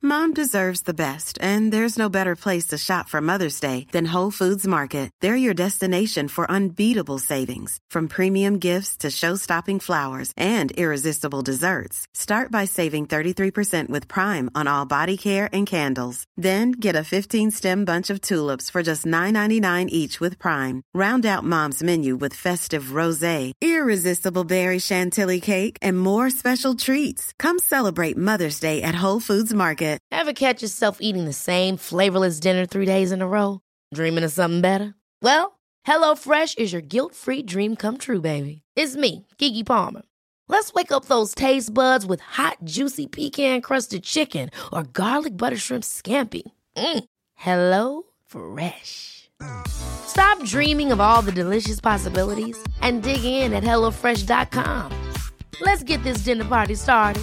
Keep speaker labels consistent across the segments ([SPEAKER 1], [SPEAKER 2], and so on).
[SPEAKER 1] Mom deserves the best, and there's no better place to shop for Mother's Day than Whole Foods Market. They're your destination for unbeatable savings, from premium gifts to show-stopping flowers and irresistible desserts. Start by saving 33% with Prime on all body care and candles. Then get a 15-stem bunch of tulips for just $9.99 each with Prime. Round out Mom's menu with festive rosé, irresistible berry chantilly cake, and more special treats. Come celebrate Mother's Day at Whole Foods Market.
[SPEAKER 2] Ever catch yourself eating the same flavorless dinner 3 days in a row? Dreaming of something better? Well, HelloFresh is your guilt-free dream come true, baby. It's me, Keke Palmer. Let's wake up those taste buds with hot, juicy pecan-crusted chicken or garlic butter shrimp scampi. Hello Fresh. Stop dreaming of all the delicious possibilities and dig in at HelloFresh.com. Let's get this dinner party started.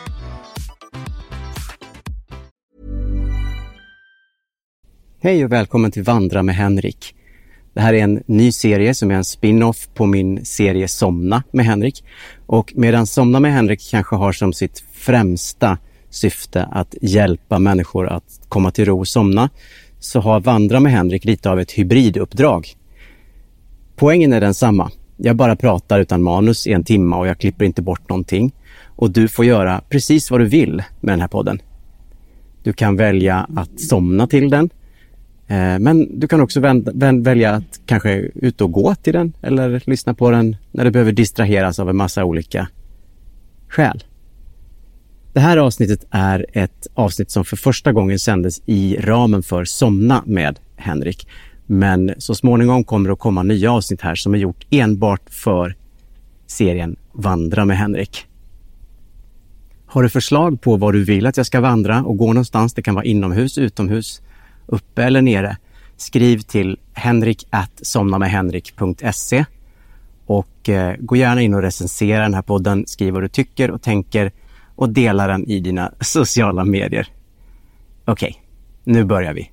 [SPEAKER 3] Hej och välkommen till Vandra med Henrik. Det här är en ny serie som är en spin-off på min serie Somna med Henrik. Och medan Somna med Henrik kanske har som sitt främsta syfte att hjälpa människor att komma till ro och somna, så har Vandra med Henrik lite av ett hybriduppdrag. Poängen är densamma. Jag bara pratar utan manus i en timme och jag klipper inte bort någonting. Och du får göra precis vad du vill med den här podden. Du kan välja att somna till den. Men du kan också välja att kanske ut och gå till den eller lyssna på den när du behöver distraheras av en massa olika skäl. Det här avsnittet är ett avsnitt som för första gången sändes i ramen för Somna med Henrik. Men så småningom kommer det att komma nya avsnitt här som är gjort enbart för serien Vandra med Henrik. Har du förslag på var du vill att jag ska vandra och gå någonstans? Det kan vara inomhus, utomhus, uppe eller nere. Skriv till henrik@somnamedhenrik.se och gå gärna in och recensera den här podden. Skriv vad du tycker och tänker och dela den i dina sociala medier. Okej, nu börjar vi.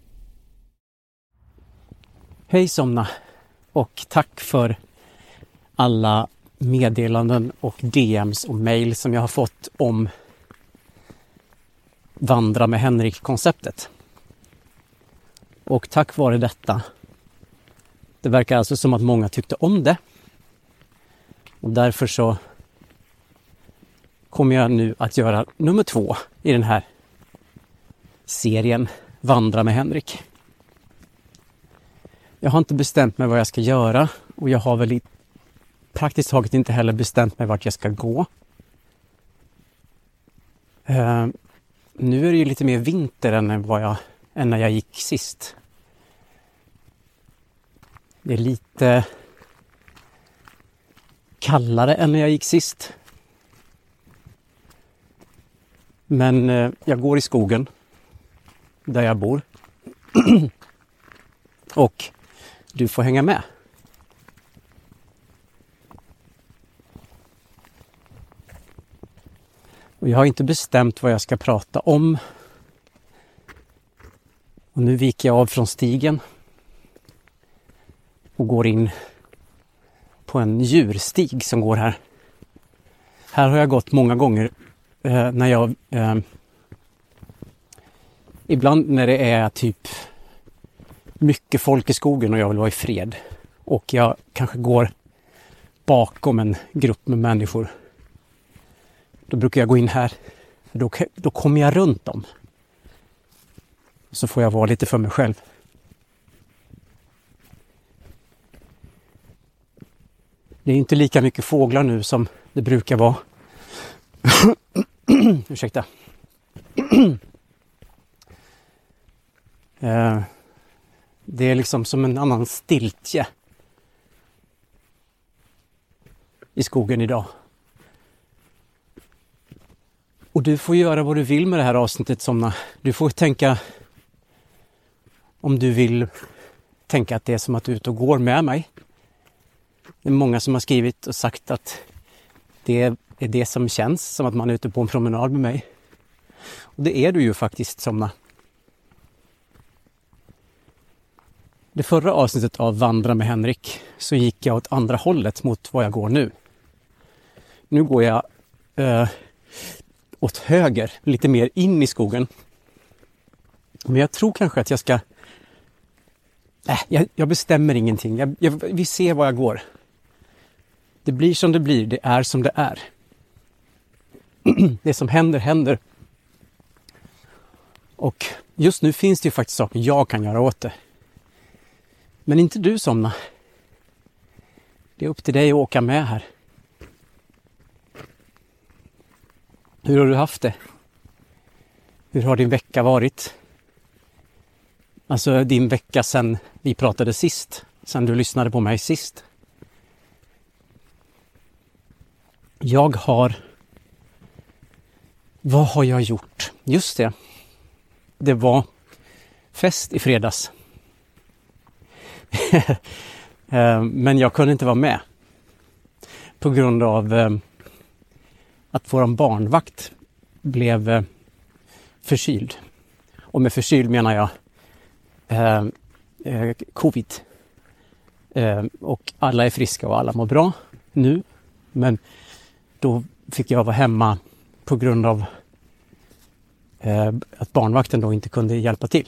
[SPEAKER 3] Hej Somna och tack för alla meddelanden och DMs och mejl som jag har fått om Vandra med Henrik-konceptet. Och tack vare detta, det verkar alltså som att många tyckte om det. Och därför så kommer jag nu att göra nummer 2 i den här serien Vandra med Henrik. Jag har inte bestämt mig vad jag ska göra och jag har väl praktiskt taget inte heller bestämt mig vart jag ska gå. Nu är det ju lite mer vinter än när jag gick sist. Det är lite kallare än när jag gick sist. Men jag går i skogen där jag bor. Och du får hänga med. Och jag har inte bestämt vad jag ska prata om. Och nu viker jag av från stigen och går in på en djurstig som går här. Här har jag gått många gånger när jag ibland när det är typ mycket folk i skogen och jag vill vara i fred. Och jag kanske går bakom en grupp med människor. Då brukar jag gå in här. Då kommer jag runt dem. Så får jag vara lite för mig själv. Det är inte lika mycket fåglar nu som det brukar vara. Ursäkta. Det är liksom som en annan stiltje i skogen idag. Och du får göra vad du vill med det här avsnittet, Somna. Du får tänka, om du vill tänka att det är som att du är ute och går med mig. Det är många som har skrivit och sagt att det är det som känns som att man är ute på en promenad med mig. Och det är du ju faktiskt, Somna. Det förra avsnittet av Vandra med Henrik så gick jag åt andra hållet mot vad jag går nu. Nu går jag åt höger, lite mer in i skogen. Men jag tror kanske att jag ska... Jag bestämmer ingenting. Vi ser var jag går. Det blir som det blir. Det är som det är. Det som händer, händer. Och just nu finns det ju faktiskt saker jag kan göra åt det. Men inte du, Somna. Det är upp till dig att åka med här. Hur har du haft det? Hur har din vecka varit? Alltså din vecka sedan vi pratade sist. Sen du lyssnade på mig sist. Vad har jag gjort? Just det. Det var fest i fredags. Men jag kunde inte vara med. På grund av att våran barnvakt blev förkyld. Och med förkyld menar jag covid. Och alla är friska och alla mår bra nu. Men då fick jag vara hemma på grund av att barnvakten då inte kunde hjälpa till.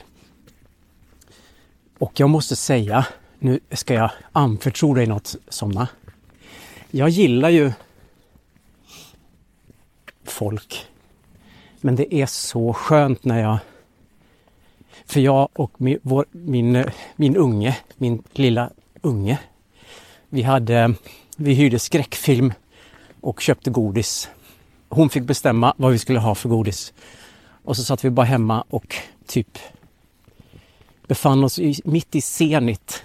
[SPEAKER 3] Och jag måste säga, nu ska jag anförtro dig något, Somna. Jag gillar ju folk. Men det är så skönt när jag... För jag och min unge, min lilla unge, vi hyrde skräckfilm och köpte godis. Hon fick bestämma vad vi skulle ha för godis. Och så satt vi bara hemma och typ befann oss mitt i zenit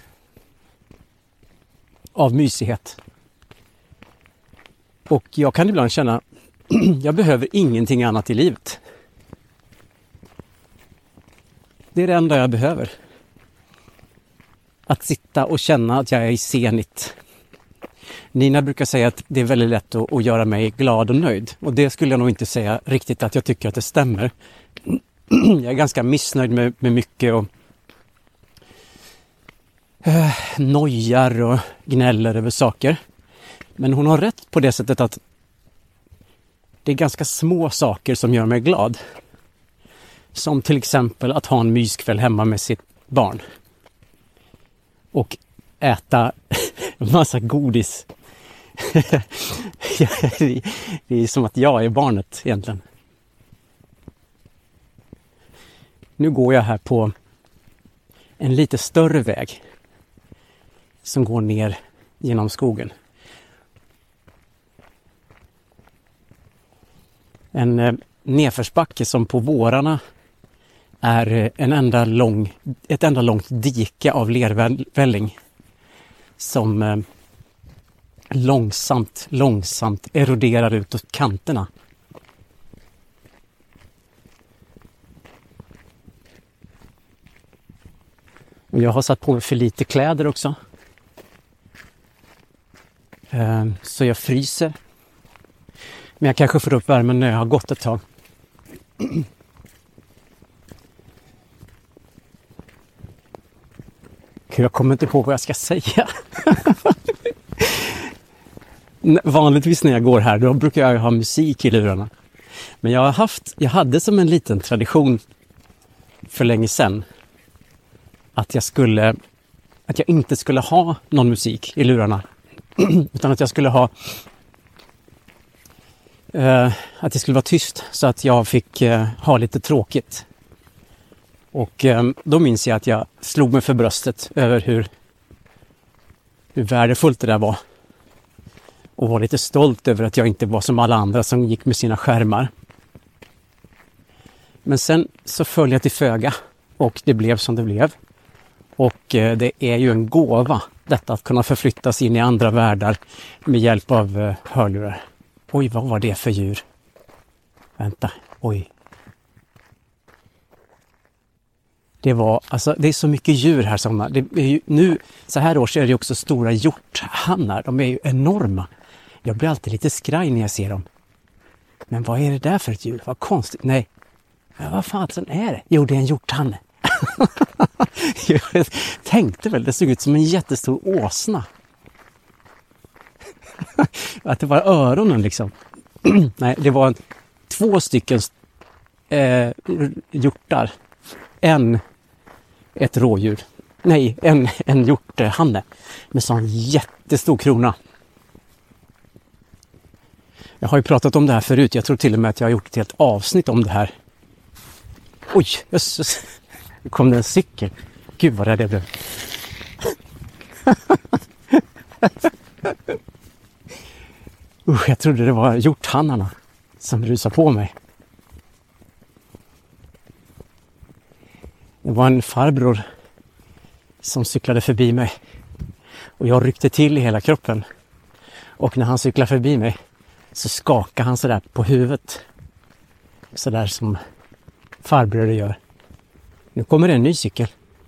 [SPEAKER 3] av mysighet. Och jag kan ibland känna jag behöver ingenting annat i livet. Det är det enda jag behöver. Att sitta och känna att jag är i zenit. Nina brukar säga att det är väldigt lätt att göra mig glad och nöjd. Och det skulle jag nog inte säga riktigt att jag tycker att det stämmer. Jag är ganska missnöjd med mycket och nojar och gnäller över saker. Men hon har rätt på det sättet att det är ganska små saker som gör mig glad. Som till exempel att ha en myskväll hemma med sitt barn. Och äta en massa godis. Det är som att jag är barnet egentligen. Nu går jag här på en lite större väg. Som går ner genom skogen. En nedförsbacke som på vårarna är ett enda långt dike av lervälling som långsamt eroderar ut åt kanterna. Och jag har satt på mig för lite kläder också. Så jag fryser. Men jag kanske får upp värmen när jag har gått ett tag. Jag kommer inte på vad jag ska säga. Vanligtvis när jag går här då brukar jag ha musik i lurarna. Men jag hade som en liten tradition för länge sedan att jag inte skulle ha någon musik i lurarna. Utan att jag skulle ha att det skulle vara tyst så att jag fick ha lite tråkigt. Och då minns jag att jag slog mig för bröstet över hur värdefullt det där var. Och var lite stolt över att jag inte var som alla andra som gick med sina skärmar. Men sen så föll jag till föga och det blev som det blev. Och det är ju en gåva detta att kunna förflyttas in i andra världar med hjälp av hörlurar. Oj, vad var det för djur? Vänta, oj. Det är så mycket djur här som det är ju, nu så här års är det också stora hjorthannar. De är ju enorma. Jag blir alltid lite skraj när jag ser dem. Men vad är det där för ett djur? Vad konstigt. Nej. Vad fasen är det? Jo, det är en hjorthanne. Jag tänkte väl, det såg ut som en jättestor åsna. Att det var öronen liksom. Nej, det var 2 stycken hjortar. ett rådjur. Nej, en hjorthanne med sån jättestor krona. Jag har ju pratat om det här förut. Jag tror till och med att jag har gjort ett helt avsnitt om det här. Oj, jösses. Nu kom det en cykel. Gud vad rädd jag blev. Jag trodde det var hjorthannarna som rusade på mig. Det var en farbror som cyklade förbi mig. Och jag ryckte till i hela kroppen. Och när han cyklade förbi mig så skakade han sådär på huvudet. Sådär som farbröder gör. Nu kommer det en ny cykel.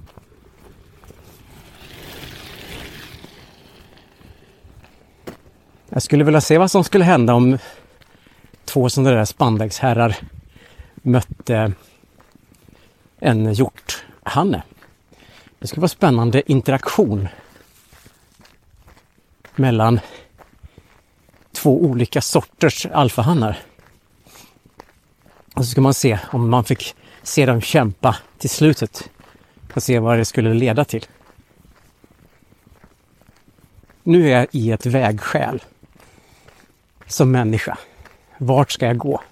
[SPEAKER 3] Jag skulle vilja se vad som skulle hända om 2 sådana där spandexherrar mötte en hjorthanne. Det skulle vara spännande interaktion mellan 2 olika sorters alfahannar. Och så ska man se om man fick se dem kämpa till slutet och se vad det skulle leda till. Nu är jag i ett vägskäl som människa. Vart ska jag gå?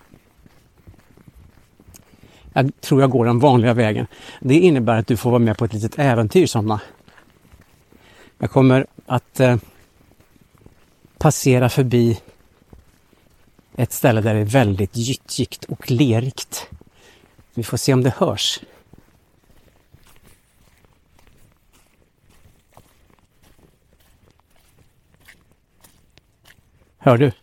[SPEAKER 3] Jag tror jag går den vanliga vägen. Det innebär att du får vara med på ett litet äventyr sådana. Jag kommer att passera förbi ett ställe där det är väldigt gyttjigt och lerigt. Vi får se om det hörs. Hör du?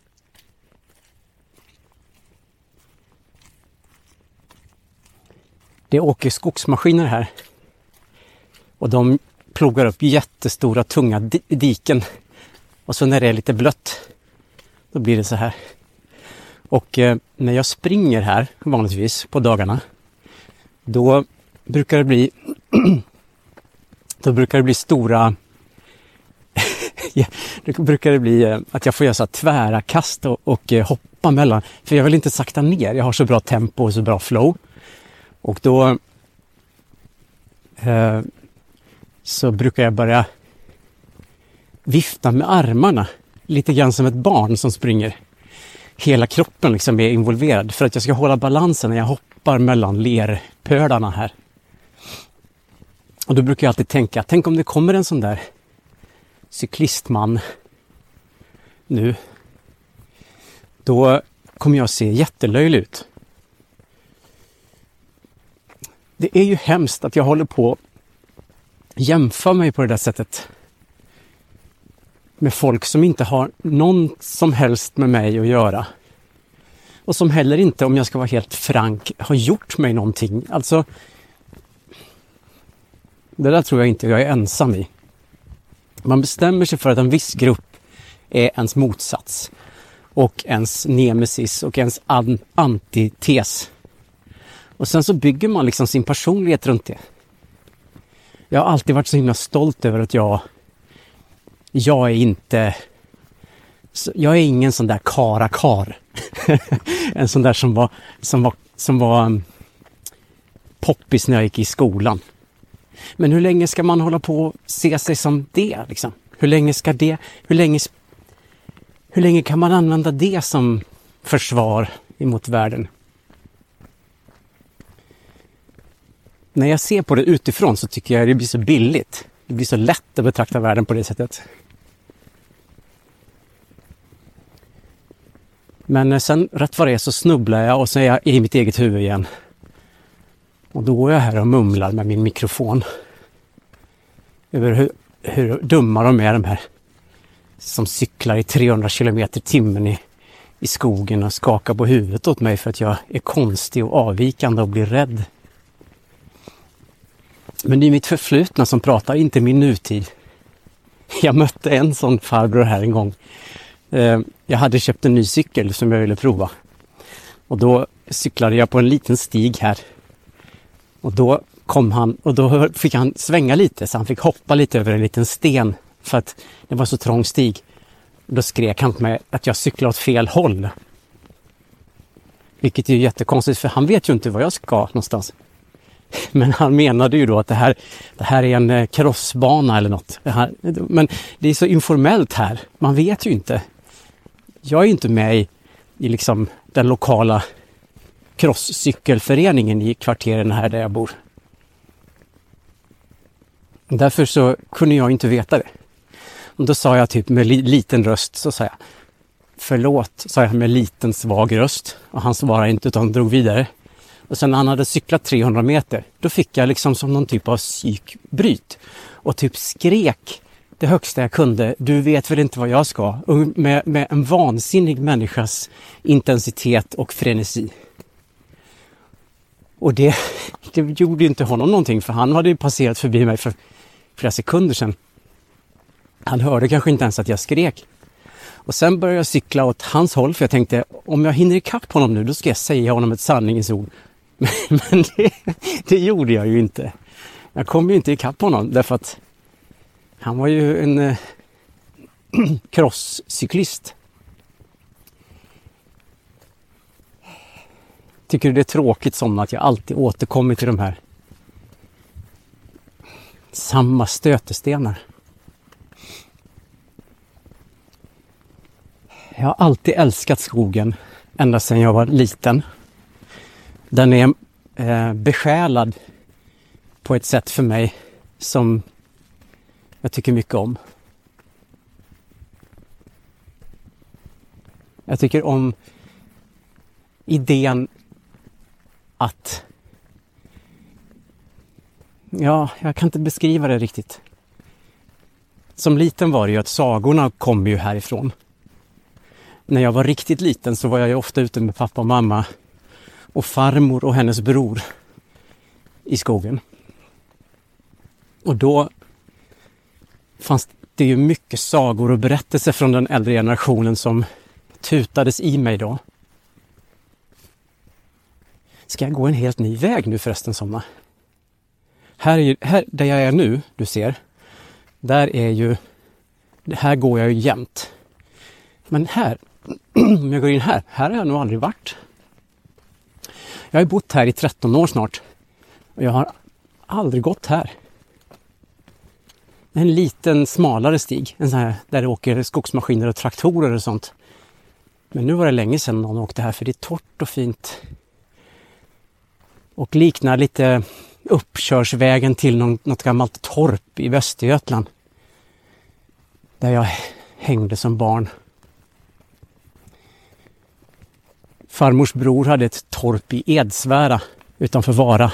[SPEAKER 3] Det åker skogsmaskiner här. Och de plogar upp jättestora tunga diken. Och så när det är lite blött, då blir det så här. Och när jag springer här vanligtvis på dagarna, då brukar det bli stora det brukar bli att jag får göra så tvära kast och hoppa mellan, för jag vill inte sakta ner. Jag har så bra tempo och så bra flow. Och då så brukar jag börja vifta med armarna lite grann som ett barn som springer. Hela kroppen liksom är involverad för att jag ska hålla balansen när jag hoppar mellan lerpölarna här. Och då brukar jag alltid tänka, tänk om det kommer en sån där cyklistman nu. Då kommer jag se jättelöjlig ut. Det är ju hemskt att jag håller på att jämföra mig på det där sättet med folk som inte har någon som helst med mig att göra. Och som heller inte, om jag ska vara helt frank, har gjort mig någonting. Alltså, det där tror jag inte jag är ensam i. Man bestämmer sig för att en viss grupp är ens motsats. Och ens nemesis och ens antites. Och sen så bygger man liksom sin personlighet runt det. Jag har alltid varit så himla stolt över att jag är ingen sån där karakar. En sån där som var poppis när jag gick i skolan. Men hur länge ska man hålla på och se sig som det liksom? Hur länge kan man använda det som försvar emot världen? När jag ser på det utifrån så tycker jag det blir så billigt. Det blir så lätt att betrakta världen på det sättet. Men sen rätt vad det är så snubblar jag och så är jag i mitt eget huvud igen. Och då går jag här och mumlar med min mikrofon. Över hur dumma de är, de här som cyklar i 300 km/h i skogen och skakar på huvudet åt mig för att jag är konstig och avvikande och blir rädd. Men det är mitt förflutna som pratar, inte min nutid. Jag mötte en sån farbror här en gång. Jag hade köpt en ny cykel som jag ville prova. Och då cyklade jag på en liten stig här. Och då kom han och då fick han svänga lite, så han fick hoppa lite över en liten sten för att det var så trång stig. Då skrek han på mig att jag cyklar åt fel håll. Vilket är ju jättekonstigt, för han vet ju inte var jag ska någonstans. Men han menade ju då att det här är en crossbana eller något. Men det är så informellt här. Man vet ju inte. Jag är inte med i liksom den lokala crosscykelföreningen i kvarteren här där jag bor. Därför så kunde jag inte veta det. Och då sa jag typ med liten röst, så sa jag förlåt, sa jag med liten svag röst. Och han svarade inte utan drog vidare. Och sen när han hade cyklat 300 meter, då fick jag liksom som någon typ av psykbryt. Och typ skrek det högsta jag kunde. Du vet väl inte vad jag ska? Och med en vansinnig människas intensitet och frenesi. Och det gjorde inte honom någonting, för han hade ju passerat förbi mig för flera sekunder sedan. Han hörde kanske inte ens att jag skrek. Och sen började jag cykla åt hans håll, för jag tänkte om jag hinner ikapp honom nu, då ska jag säga honom ett sanningens ord. Men det gjorde jag ju inte. Jag kom ju inte ikapp honom därför att han var ju en crosscyklist. Tycker du det är tråkigt som att jag alltid återkommer till de här samma stötestenar? Jag har alltid älskat skogen ända sedan jag var liten. Den är besjälad på ett sätt för mig som jag tycker mycket om. Jag tycker om idén att... Ja, jag kan inte beskriva det riktigt. Som liten var det ju att sagorna kom ju härifrån. När jag var riktigt liten så var jag ju ofta ute med pappa och mamma och farmor och hennes bror i skogen. Och då fanns det ju mycket sagor och berättelser från den äldre generationen som tutades i mig då. Ska jag gå en helt ny väg nu förresten, Somna? Här där jag är nu, du ser, här går jag ju jämt. Men här, om jag går in här har jag nog aldrig varit. Jag har bott här i 13 år snart och jag har aldrig gått här. En liten smalare stig, en sån här där det åker skogsmaskiner och traktorer och sånt. Men nu var det länge sedan någon åkte här, för det är torrt och fint. Och liknar lite uppkörsvägen till något gammalt torp i Västergötland. Där jag hängde som barn. Farmors bror hade ett torp i Edsvära utanför Vara.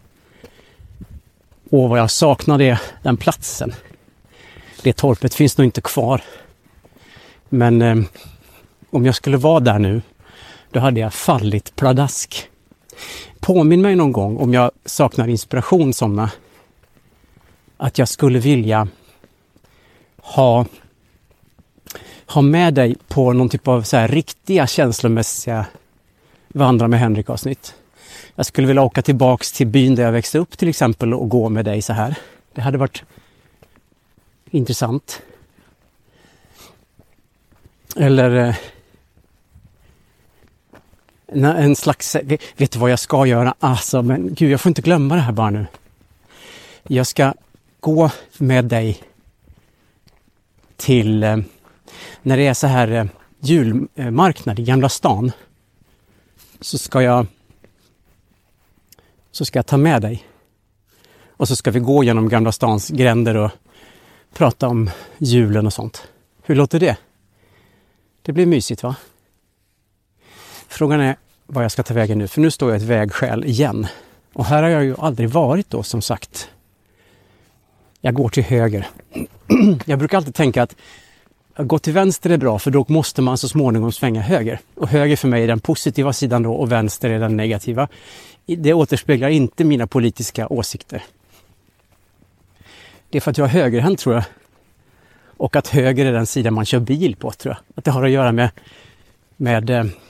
[SPEAKER 3] Och vad jag saknade den platsen. Det torpet finns nog inte kvar. Men om jag skulle vara där nu, då hade jag fallit pladask. Påminn mig någon gång, om jag saknar inspiration, Somna, att jag skulle vilja ha med dig på någon typ av så här riktiga känslomässiga Vandra med Henrik-avsnitt. Jag skulle vilja åka tillbaks till byn där jag växte upp till exempel och gå med dig så här. Det hade varit intressant. Eller en slags... Vet du vad jag ska göra? Alltså, men gud, jag får inte glömma det här bara nu. Jag ska gå med dig till... när det är så här julmarknad i Gamla stan, så ska jag ta med dig. Och så ska vi gå genom Gamla stans gränder och prata om julen och sånt. Hur låter det? Det blir mysigt, va? Frågan är vad jag ska ta vägen nu, för nu står jag ett vägskäl igen. Och här har jag ju aldrig varit då, som sagt. Jag går till höger. Jag brukar alltid tänka att gå till vänster är bra, för då måste man så småningom svänga höger. Och höger för mig är den positiva sidan då, och vänster är den negativa. Det återspeglar inte mina politiska åsikter. Det är för att jag är högerhänt, tror jag. Och att höger är den sidan man kör bil på, tror jag. Att det har att göra med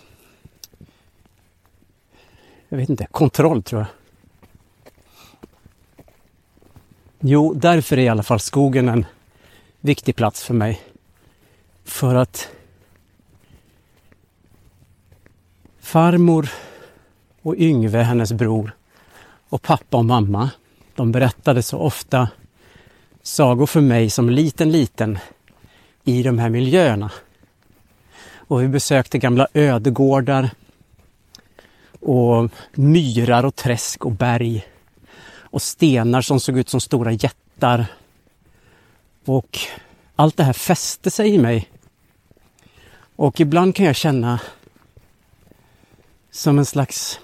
[SPEAKER 3] jag vet inte, kontroll, tror jag. Jo, därför är i alla fall skogen en viktig plats för mig. För att farmor och Yngve, hennes bror, och pappa och mamma, de berättade så ofta sagor för mig som liten i de här miljöerna. Och vi besökte gamla ödegårdar och myrar och träsk och berg och stenar som såg ut som stora jättar. Och allt det här fäste sig i mig. Och ibland kan jag känna som en slags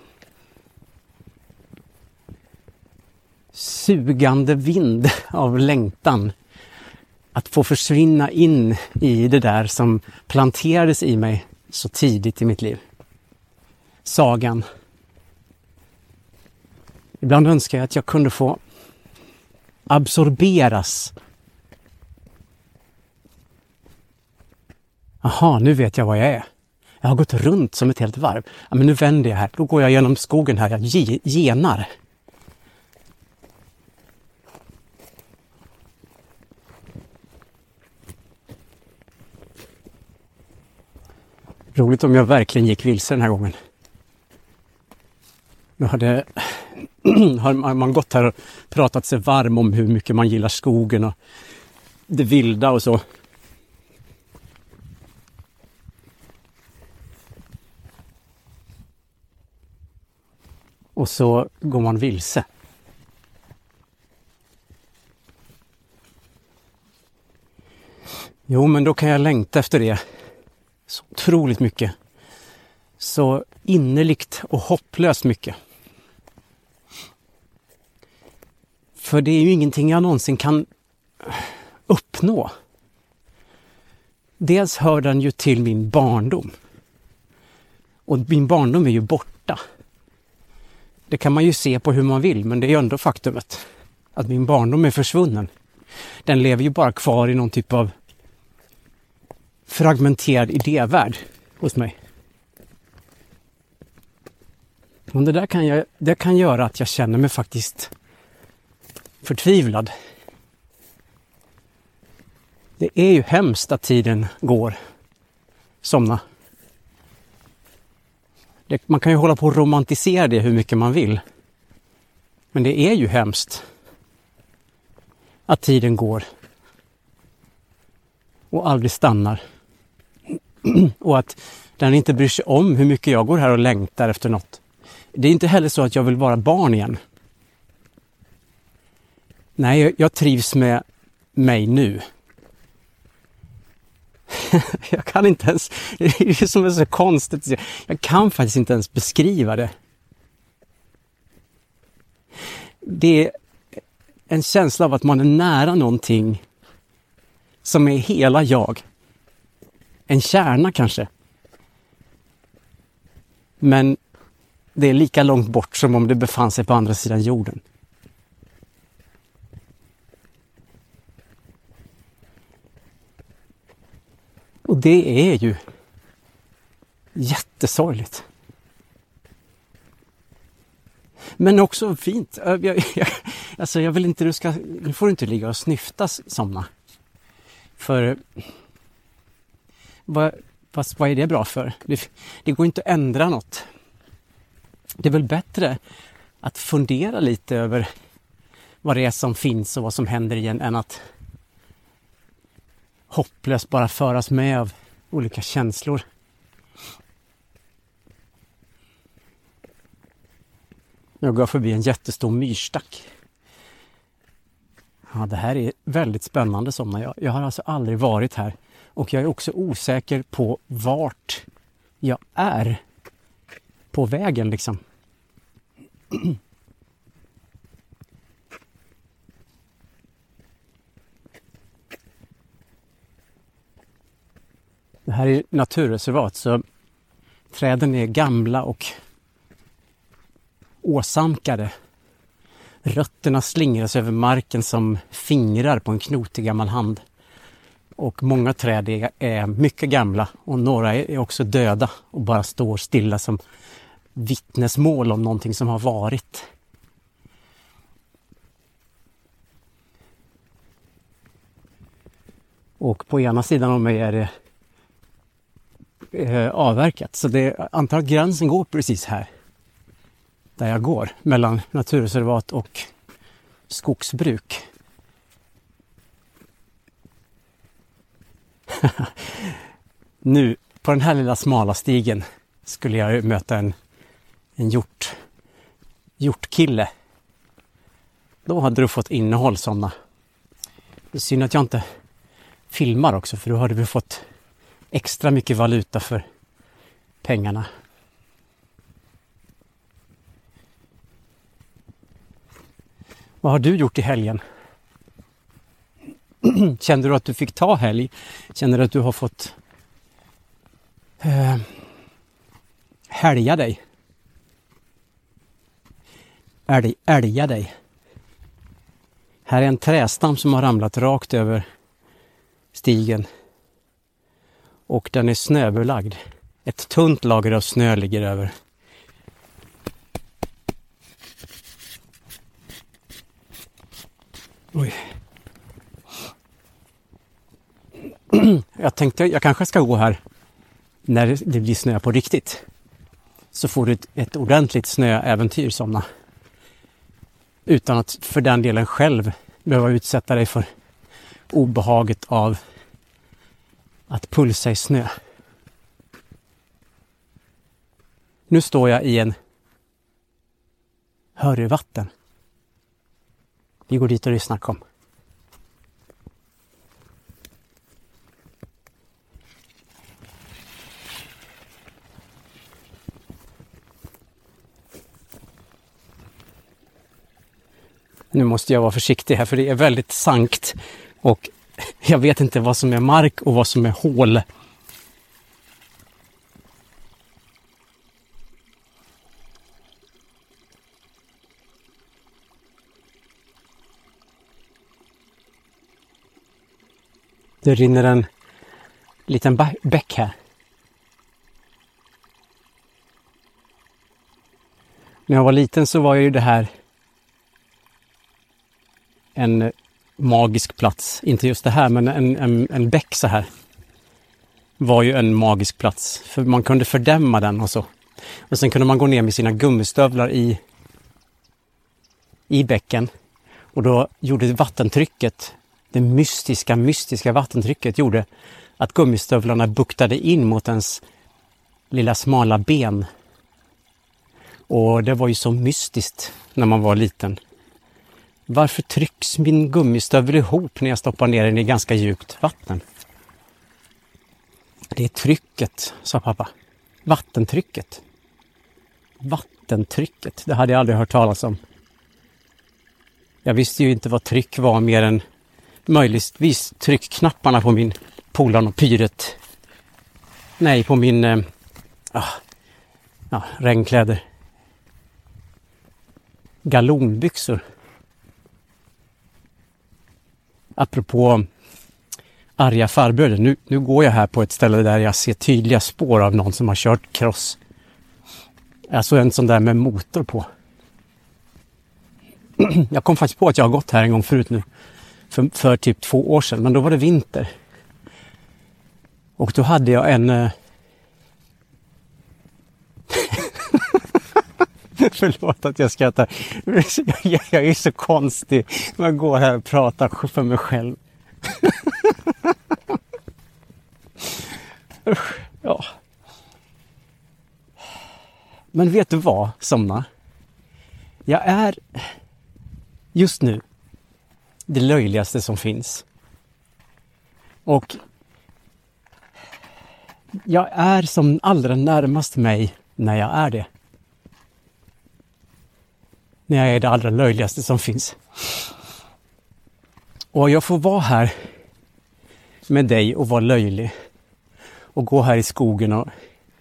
[SPEAKER 3] sugande vind av längtan att få försvinna in i det där som planterades i mig så tidigt i mitt liv. Sagan. Ibland önskar jag att jag kunde få absorberas. Aha, nu vet jag vad jag är. Jag har gått runt som ett helt varv. Ja, men nu vänder jag här. Då går jag genom skogen här. Jag genar. Roligt om jag verkligen gick vilse den här gången. Nu har man gått här och pratat sig varm om hur mycket man gillar skogen och det vilda och så. Och så går man vilse. Jo, men då kan jag längta efter det. Så otroligt mycket. Så innerligt och hopplöst mycket. För det är ju ingenting jag någonsin kan uppnå. Dels hör den ju till min barndom. Och min barndom är ju borta. Det kan man ju se på hur man vill, men det är ju ändå faktumet. Att min barndom är försvunnen. Den lever ju bara kvar i någon typ av fragmenterad idévärld hos mig. Och det kan göra att jag känner mig faktiskt förtvivlad. Det är ju hemskt att tiden går. Somna. Man kan ju hålla på och romantisera det hur mycket man vill. Men det är ju hemskt att tiden går och aldrig stannar. Och att den inte bryr sig om hur mycket jag går här och längtar efter något. Det är inte heller så att jag vill vara barn igen. Nej, jag trivs med mig nu. Jag kan inte ens, det är ju som är så konstigt. Jag kan faktiskt inte ens beskriva det. Det är en känsla av att man är nära någonting som är hela jag. En kärna kanske. Men det är lika långt bort som om det befann sig på andra sidan jorden. Och det är ju jättesorgligt. Men också fint. Jag vill inte nu får du inte ligga och snyfta somna. För vad är det bra för? Det går inte att ändra något. Det är väl bättre att fundera lite över vad det är som finns och vad som händer igen än att hopplöst bara föras med av olika känslor. Jag går förbi en jättestor myrstack. Ja, det här är väldigt spännande somna. Jag har alltså aldrig varit här. Och jag är också osäker på vart jag är på vägen liksom. Det här är naturreservat så träden är gamla och åsamkade. Rötterna slingras över marken som fingrar på en knotig gammal hand. Och många träd är mycket gamla och några är också döda och bara står stilla som vittnesmål om någonting som har varit. Och på ena sidan av mig är det avverkat. Så antar att gränsen går precis här. där jag går mellan naturreservat och skogsbruk. Nu på den här lilla smala stigen skulle jag möta en hjortkille. Då hade du fått innehåll sådana. Det är synd att jag inte filmar också, för då hade vi fått extra mycket valuta för pengarna. Vad har du gjort i helgen? Kände du att du fick ta helg? Känner du att du har fått helga dig? Älga dig? Här är en trästam som har ramlat rakt över stigen. Och den är snöbelagd. Ett tunt lager av snö ligger över. Oj. Jag tänkte jag kanske ska gå här när det blir snö på riktigt. Så får du ett ordentligt snöäventyr sådana. Utan att för den delen själv behöva utsätta dig för obehaget av att pulsa i snö. Nu står jag i en Hörövatten. Vi går dit och lyssnar, kom. Nu måste jag vara försiktig här, för det är väldigt sankt och jag vet inte vad som är mark och vad som är hål. Det rinner en liten bäck här. När jag var liten så var ju det här en magisk plats. Inte just det här, men en bäck så här var ju en magisk plats. För man kunde fördämma den och så. Och sen kunde man gå ner med sina gummistövlar i bäcken. Och då gjorde vattentrycket, det mystiska vattentrycket gjorde att gummistövlarna buktade in mot ens lilla smala ben. Och det var ju så mystiskt när man var liten. Varför trycks min gummistövel ihop när jag stoppar ner den i ganska djupt vatten? Det är trycket, sa pappa. Vattentrycket. Vattentrycket, det hade jag aldrig hört talas om. Jag visste ju inte vad tryck var mer än möjligtvis tryckknapparna på min Polarn och Pyret. Nej, på min regnkläder. Galonbyxor. Apropå arga farbröder. Nu går jag här på ett ställe där jag ser tydliga spår av någon som har kört cross. Alltså en sån där med motor på. Jag kom faktiskt på att jag har gått här en gång förut nu. För typ 2 år sedan. Men då var det vinter. Och då hade jag en... Förlåt att jag skrattar. Jag är så konstig. Man går här och pratar för mig själv. Ja. Men vet du vad, Somna? Jag är just nu det löjligaste som finns. Och jag är som allra närmast mig när jag är det. När jag är det allra löjligaste som finns. Och jag får vara här med dig och vara löjlig. Och gå här i skogen och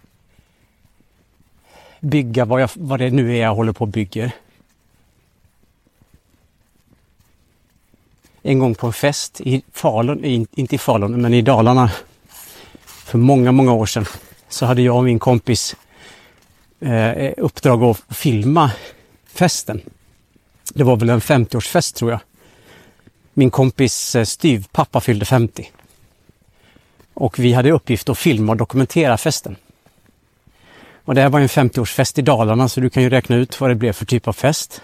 [SPEAKER 3] bygga vad det nu är jag håller på att bygga. En gång på en fest i Falun, inte i Falun men i Dalarna för många år sedan, så hade jag och min kompis uppdrag att filma festen. Det var väl en 50-årsfest tror jag. Min kompis styvpappa fyllde 50. Och vi hade uppgift att filma och dokumentera festen. Och det här var en 50-årsfest i Dalarna, så du kan ju räkna ut vad det blev för typ av fest.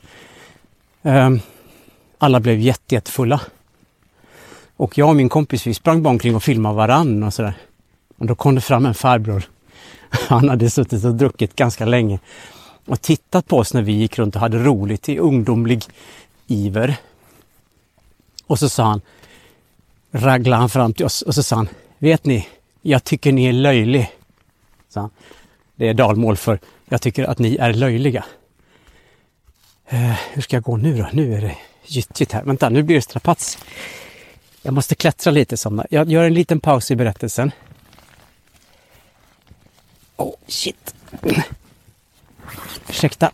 [SPEAKER 3] Alla blev jättefulla. Och jag och min kompis, vi sprang bara omkring och filmade varann och sådär. Och då kom det fram en farbror. Han hade suttit och druckit ganska länge. Och tittat på oss när vi gick runt och hade roligt i ungdomlig iver. Och så sa han, raglade han fram till oss och så sa han, vet ni, jag tycker ni är löjlig. Så han, det är dalmål för, jag tycker att ni är löjliga. Hur ska jag gå nu då? Nu är det gyttjigt här. Vänta, nu blir det strapats. Jag måste klättra lite somna. Jag gör en liten paus i berättelsen. Oh, shit. Ursäkta.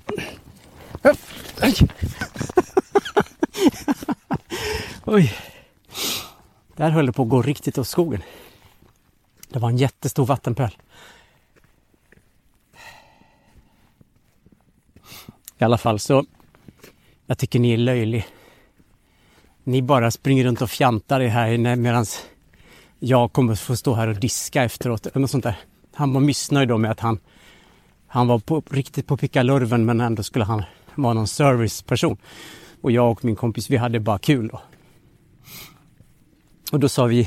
[SPEAKER 3] Oj. Där höll det på att gå riktigt åt skogen. Det var en jättestor vattenpöl. I alla fall så, jag tycker ni är löjlig. Ni bara springer runt och fjantar er här medan jag kommer få stå här och diska efteråt. Eller något sånt där. Han var missnöjd då med att han var riktigt på pickalurven, men ändå skulle han vara någon serviceperson. Och jag och min kompis, vi hade bara kul då. Och då sa vi,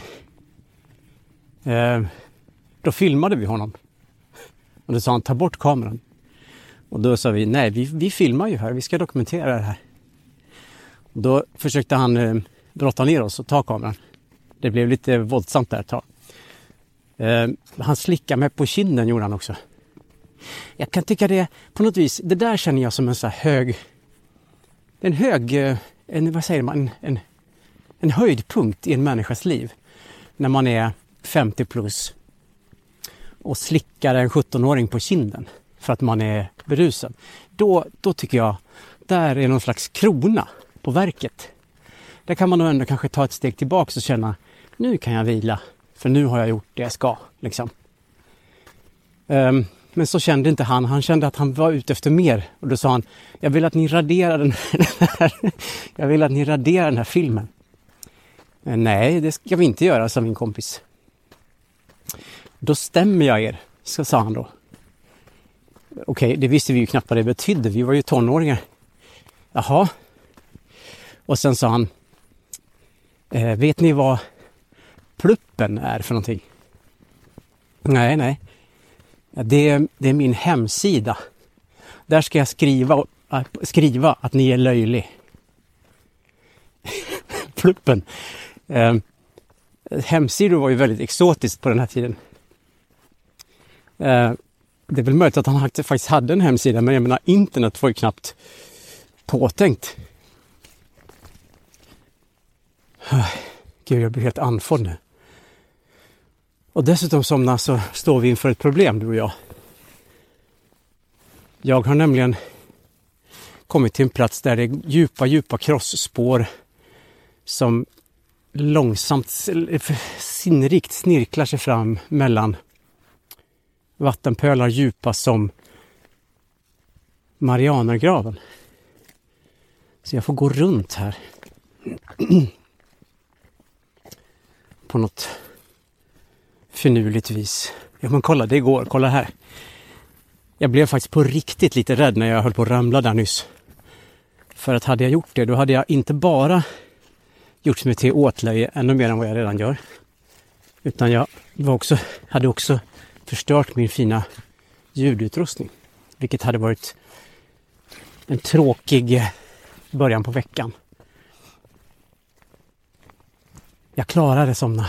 [SPEAKER 3] då filmade vi honom. Och då sa han, ta bort kameran. Och då sa vi, nej vi filmar ju här, vi ska dokumentera det här. Och då försökte han brotta ner oss och ta kameran. Det blev lite våldsamt där ett tag. Han slickade mig på kinden, gjorde han också. Jag kan tycka det på något vis, det där känner jag som en så här vad säger man, en höjdpunkt i en människas liv. När man är 50 plus och slickar en 17-åring på kinden för att man är berusad. Då tycker jag, där är någon slags krona på verket. Där kan man nog ändå kanske ta ett steg tillbaka och känna, nu kan jag vila. För nu har jag gjort det jag ska, liksom. Men så kände inte han. Han kände att han var ute efter mer. Och då sa han, jag vill att ni raderar den här filmen. Nej, det ska vi inte göra, sa min kompis. Då stämmer jag er, så sa han då. Okej, det visste vi ju knappt vad det betydde. Vi var ju tonåringar. Jaha. Och sen sa han, vet ni vad pluppen är för någonting? Nej. Det är min hemsida. Där ska jag skriva att ni är löjlig. Pluppen. Hemsidor var ju väldigt exotiskt på den här tiden. Det är väl möjligt att han faktiskt hade en hemsida, men jag menar, internet var ju knappt påtänkt. Gud, jag blir helt andfådd nu. Och dessutom somna så står vi inför ett problem, du och jag. Jag har nämligen kommit till en plats där det är djupa krossspår som långsamt, sinnrikt snirklar sig fram mellan vattenpölar djupa som Marianergraven. Så jag får gå runt här. På något finurligt vis. Ja, men kolla, det går. Kolla här. Jag blev faktiskt på riktigt lite rädd när jag höll på att ramla där nyss. För att hade jag gjort det, då hade jag inte bara gjort mig till åtlöje ännu mer än vad jag redan gör. Utan jag hade också förstört min fina ljudutrustning. Vilket hade varit en tråkig början på veckan. Jag klarade somna.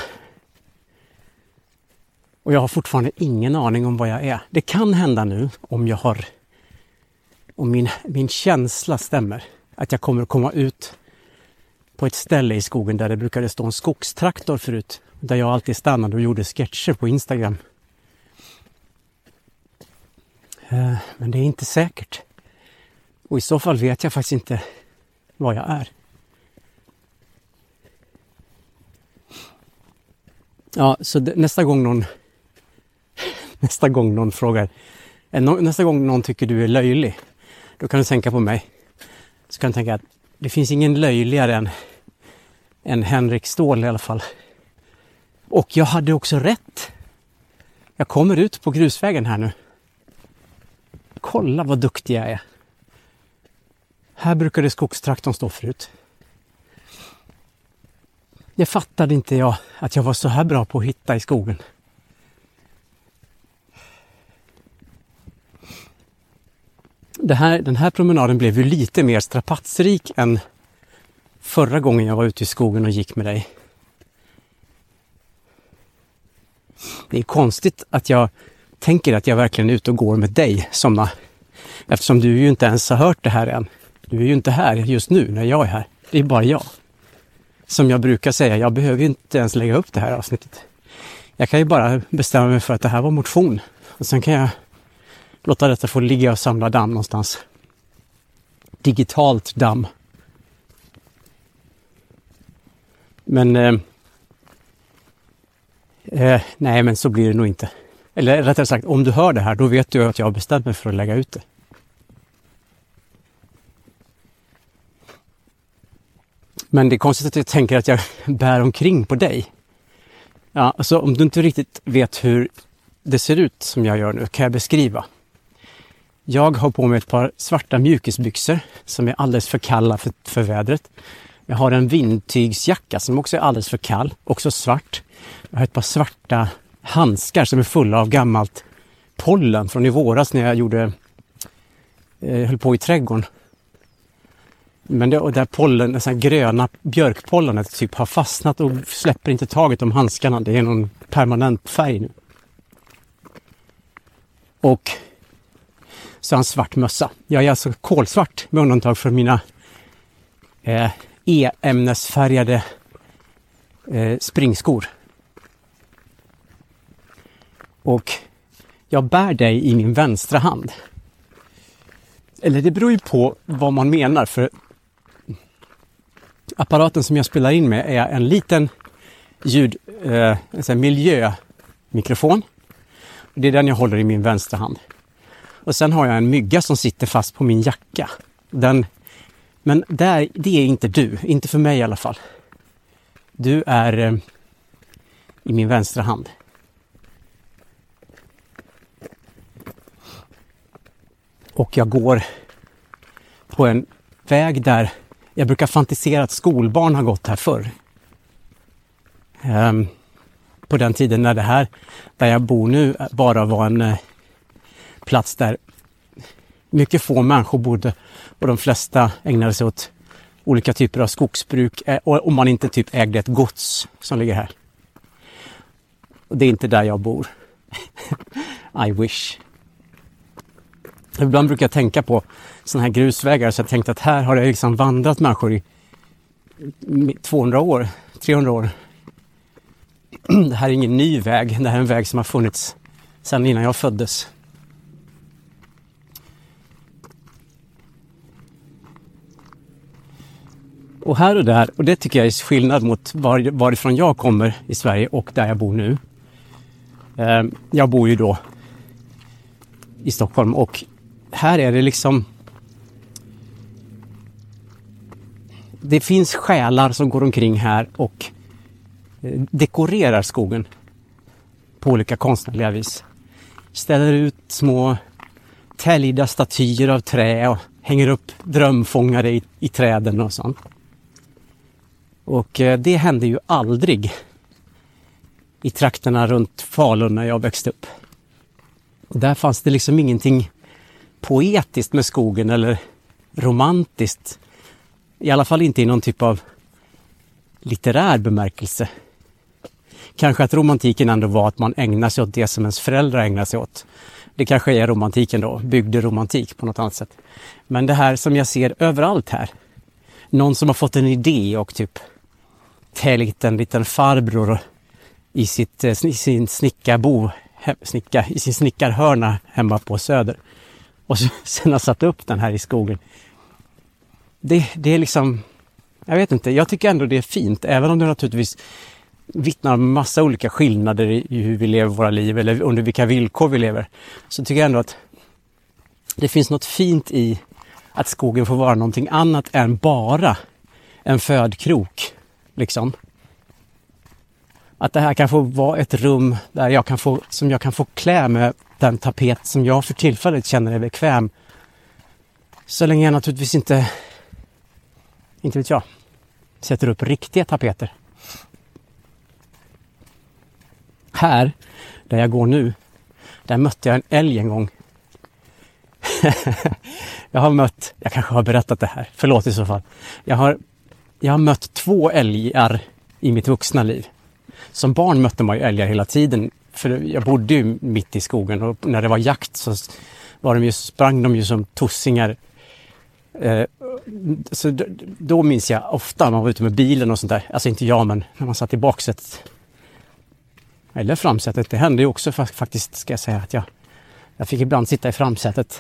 [SPEAKER 3] Och jag har fortfarande ingen aning om vad jag är. Det kan hända nu om min känsla stämmer. Att jag kommer att komma ut på ett ställe i skogen där det brukade stå en skogstraktor förut. Där jag alltid stannade och gjorde sketcher på Instagram. Men det är inte säkert. Och i så fall vet jag faktiskt inte vad jag är. Ja, så nästa gång någon frågar, nästa gång någon tycker du är löjlig, då kan du tänka på mig. Så kan du tänka att det finns ingen löjligare än Henrik Ståhl i alla fall. Och jag hade också rätt. Jag kommer ut på grusvägen här nu. kolla vad duktig jag är. Här brukade skogstraktorn stå förut. Det fattade inte jag att jag var så här bra på att hitta i skogen. Den här promenaden blev ju lite mer strapatsrik än förra gången jag var ute i skogen och gick med dig. Det är konstigt att jag tänker att jag verkligen är ute och går med dig, Somna. Eftersom du ju inte ens har hört det här än. Du är ju inte här just nu när jag är här. Det är bara jag. Som jag brukar säga, jag behöver ju inte ens lägga upp det här avsnittet. Jag kan ju bara bestämma mig för att det här var motion. Och sen kan jag låta detta få ligga och samla damm någonstans. Digitalt damm. Men nej, men så blir det nog inte. Eller rättare sagt, om du hör det här, då vet du att jag har bestämt mig för att lägga ut det. Men det är konstigt att jag tänker att jag bär omkring på dig. Ja, alltså om du inte riktigt vet hur det ser ut som jag gör nu, kan jag beskriva. Jag har på mig ett par svarta mjukisbyxor som är alldeles för kalla för vädret. Jag har en vindtygsjacka som också är alldeles för kall, också svart. Jag har ett par svarta handskar som är fulla av gammalt pollen från i våras när jag höll på i trädgården. Men där pollen, så här gröna björkpollenet typ har fastnat och släpper inte taget om handskarna. Det är någon permanent färg nu. Och så har en svart mössa. Jag är alltså kolsvart med undantag för mina e-ämnesfärgade springskor. Och jag bär dig i min vänstra hand. Eller det beror ju på vad man menar, för apparaten som jag spelar in med är en liten miljömikrofon. Det är den jag håller i min vänstra hand. Och sen har jag en mygga som sitter fast på min jacka. Men det är inte du, inte för mig i alla fall. Du är i min vänstra hand. Och jag går på en väg där jag brukar fantisera att skolbarn har gått här förr. På den tiden när det här, där jag bor nu, bara var en plats där mycket få människor bodde och de flesta ägnade sig åt olika typer av skogsbruk, och om man inte typ ägde ett gods som ligger här. Och det är inte där jag bor. I wish. Ibland brukar jag tänka på såna här grusvägar, så jag tänkte att här har det liksom vandrat människor i 200 år, 300 år. Det här är ingen ny väg, det här är en väg som har funnits sedan innan jag föddes. Och här och där, och det tycker jag är skillnad mot varifrån jag kommer i Sverige och där jag bor nu. Jag bor ju då i Stockholm, och här är det liksom, det finns själar som går omkring här och dekorerar skogen på olika konstnärliga vis. Ställer ut små täljda statyer av trä och hänger upp drömfångare i träden och sånt. Och det hände ju aldrig i trakterna runt Falun när jag växte upp. Och där fanns det liksom ingenting poetiskt med skogen eller romantiskt. I alla fall inte i någon typ av litterär bemärkelse. Kanske att romantiken ändå var att man ägnar sig åt det som ens föräldrar ägnar sig åt. Det kanske är romantiken då, bygderomantik på något annat sätt. Men det här som jag ser överallt här. Någon som har fått en idé och typ täljt en liten farbror i sin snickarhörna hemma på Söder. Och sen har satt upp den här i skogen. Det är liksom, jag vet inte, jag tycker ändå det är fint. Även om det naturligtvis vittnar om massa olika skillnader i hur vi lever våra liv eller under vilka villkor vi lever. Så tycker jag ändå att det finns något fint i att skogen får vara någonting annat än bara en födkrok. Liksom. Att det här kan få vara ett rum där jag kan få klä mig den tapet som jag för tillfället känner är bekväm. Så länge jag naturligtvis inte vet jag, sätter upp riktiga tapeter. Här, där jag går nu, där mötte jag en älg en gång. Jag kanske har berättat det här, förlåt i så fall. Jag har mött 2 älgar i mitt vuxna liv. Som barn mötte man ju älgar hela tiden, för jag bodde ju mitt i skogen och när det var jakt så sprang de ju som tossingar. Så då minns jag ofta när man var ute med bilen och sånt där, alltså inte jag, men när man satt i baksätet eller framsätet, det hände ju också faktiskt, ska jag säga, att jag fick ibland sitta i framsätet.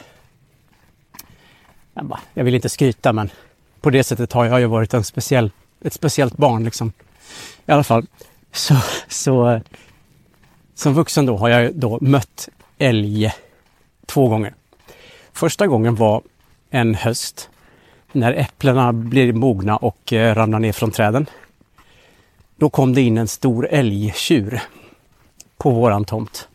[SPEAKER 3] Jag vill inte skryta, men på det sättet har jag ju varit ett speciellt barn liksom. I alla fall så som vuxen då har jag då mött älg 2 gånger. Första gången var en höst när äpplena blir mogna och ramlar ner från träden. Då kom det in en stor älgtjur på våran tomt.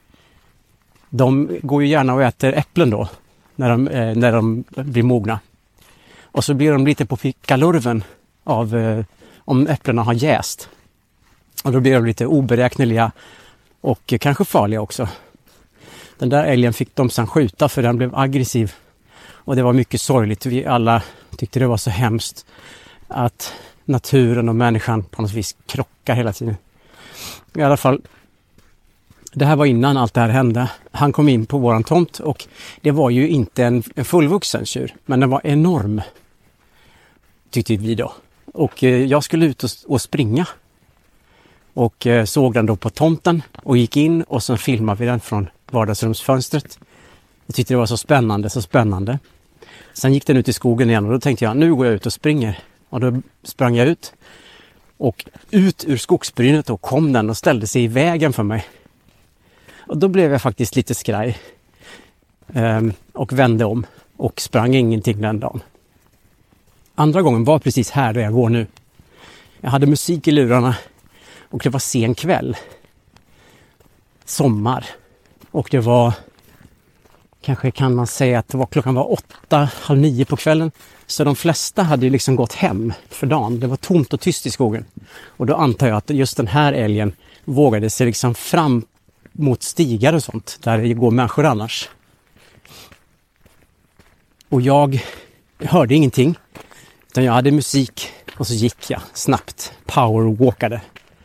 [SPEAKER 3] De går ju gärna och äter äpplen då när de blir mogna. Och så blir de lite på pickalurven av om äpplena har jäst. Och då blir de lite oberäkneliga och kanske farliga också. Den där älgen fick de sedan skjuta för den blev aggressiv. Och det var mycket sorgligt. Vi alla tyckte det var så hemskt att naturen och människan på något vis krockar hela tiden. I alla fall, det här var innan allt det här hände. Han kom in på våran tomt och det var ju inte en fullvuxen tjur, men den var enorm, tyckte vi då. Och jag skulle ut och springa och såg den då på tomten och gick in och så filmade vi den från vardagsrumsfönstret. Jag tyckte det var så spännande. Sen gick den ut i skogen igen och då tänkte jag, nu går jag ut och springer. Och då sprang jag ut och ut ur skogsbrynet och kom den och ställde sig i vägen för mig. Och då blev jag faktiskt lite skraj och vände om och sprang ingenting den dagen. Andra gången var precis här där jag går nu. Jag hade musik i lurarna och det var sen kväll. Sommar. Och det var, kanske kan man säga att klockan var 8, halv 9 på kvällen. Så de flesta hade ju liksom gått hem för dagen. Det var tomt och tyst i skogen. Och då antar jag att just den här älgen vågade sig liksom fram mot stigar och sånt. Där det går människor annars. Och jag hörde ingenting. Utan jag hade musik och så gick jag snabbt. Powerwalkade.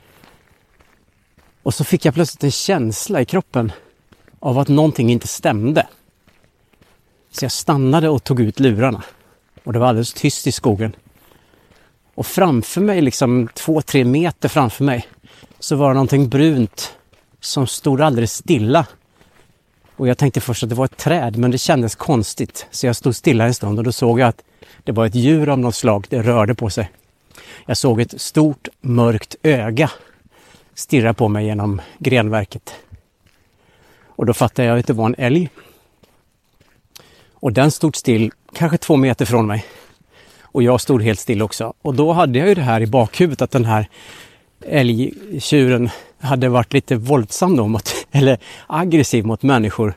[SPEAKER 3] Och så fick jag plötsligt en känsla i kroppen av att någonting inte stämde. Så jag stannade och tog ut lurarna. Och det var alldeles tyst i skogen. Och framför mig, liksom 2-3 meter framför mig, så var det någonting brunt som stod alldeles stilla. Och jag tänkte först att det var ett träd, men det kändes konstigt. Så jag stod stilla en stund och då såg jag att det var ett djur av något slag. Det rörde på sig. Jag såg ett stort mörkt öga stirra på mig genom grenverket. Och då fattade jag att det var en älg. Och den stod still, kanske 2 meter från mig. Och jag stod helt still också. Och då hade jag ju det här i bakhuvudet att den här älgtjuren hade varit lite våldsam då eller aggressiv mot människor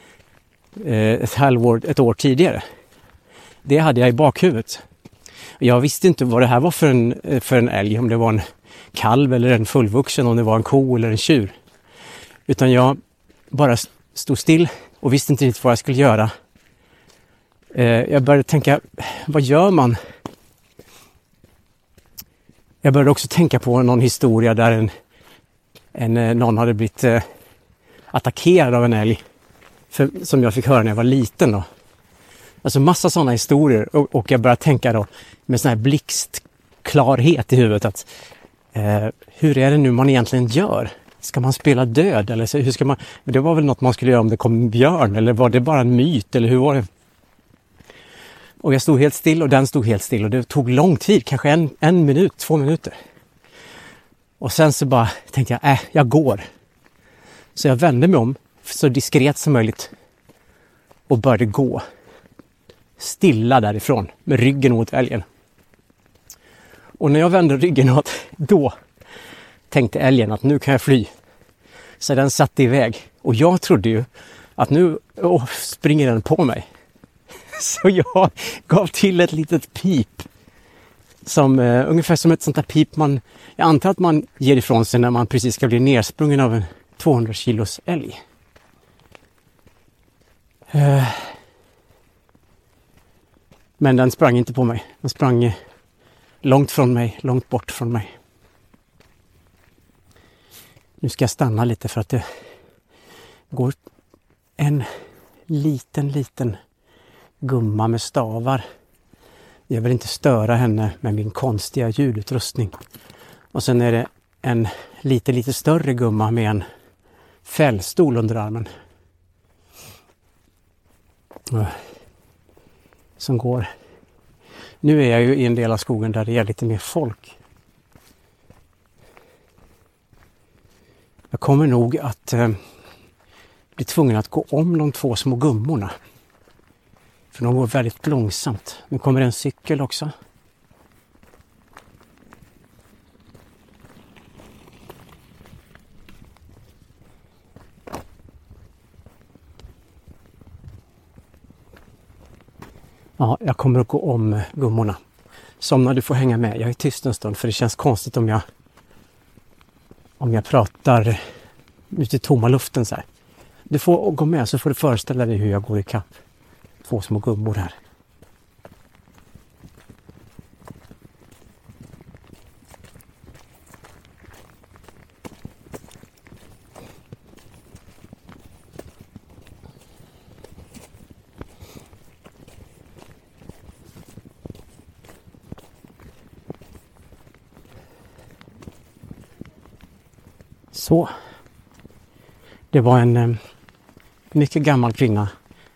[SPEAKER 3] ett år tidigare. Det hade jag i bakhuvudet. Jag visste inte vad det här var för en älg, om det var en kalv eller en fullvuxen, om det var en ko eller en tjur. Utan jag bara stod still och visste inte riktigt vad jag skulle göra. Jag började tänka, vad gör man? Jag började också tänka på någon historia där någon hade blivit attackerad av en älg. Som jag fick höra när jag var liten då. Alltså massa sådana historier. Och jag började tänka då med sån här blixtklarhet i huvudet att hur är det nu man egentligen gör? Ska man spela död? Eller så, hur ska man? Det var väl något man skulle göra om det kom en björn? Eller var det bara en myt? Eller hur var det? Och jag stod helt still och den stod helt still. Och det tog lång tid, kanske en minut, 2 minuter. Och sen så bara tänkte jag, jag går. Så jag vände mig om så diskret som möjligt. Och började gå. Stilla därifrån med ryggen mot älgen. Och när jag vände ryggen åt, då tänkte älgen att nu kan jag fly. Så den satte iväg. Och jag trodde ju att nu springer den på mig. Så jag gav till ett litet pip. Ungefär som ett sånt där pip jag antar att man ger ifrån sig när man precis ska bli nersprungen av en 200 kilos älg. Men den sprang inte på mig. Den sprang långt från mig, långt bort från mig. Nu ska jag stanna lite för att det går en liten gumma med stavar. Jag vill inte störa henne med min konstiga ljudutrustning. Och sen är det en lite större gumma med en fällstol under armen. Som går. Nu är jag ju i en del av skogen där det är lite mer folk. Jag kommer nog att bli tvungen att gå om de 2 små gummorna. För de går väldigt långsamt. Nu kommer en cykel också. Ja, jag kommer att gå om gummorna. Somna, du får hänga med. Jag är tyst en stund för det känns konstigt om jag pratar ute i tomma luften så här. Du får gå med så får du föreställa dig hur jag går i kapp 2 små gummor här. Så. Det var en mycket gammal kvinna.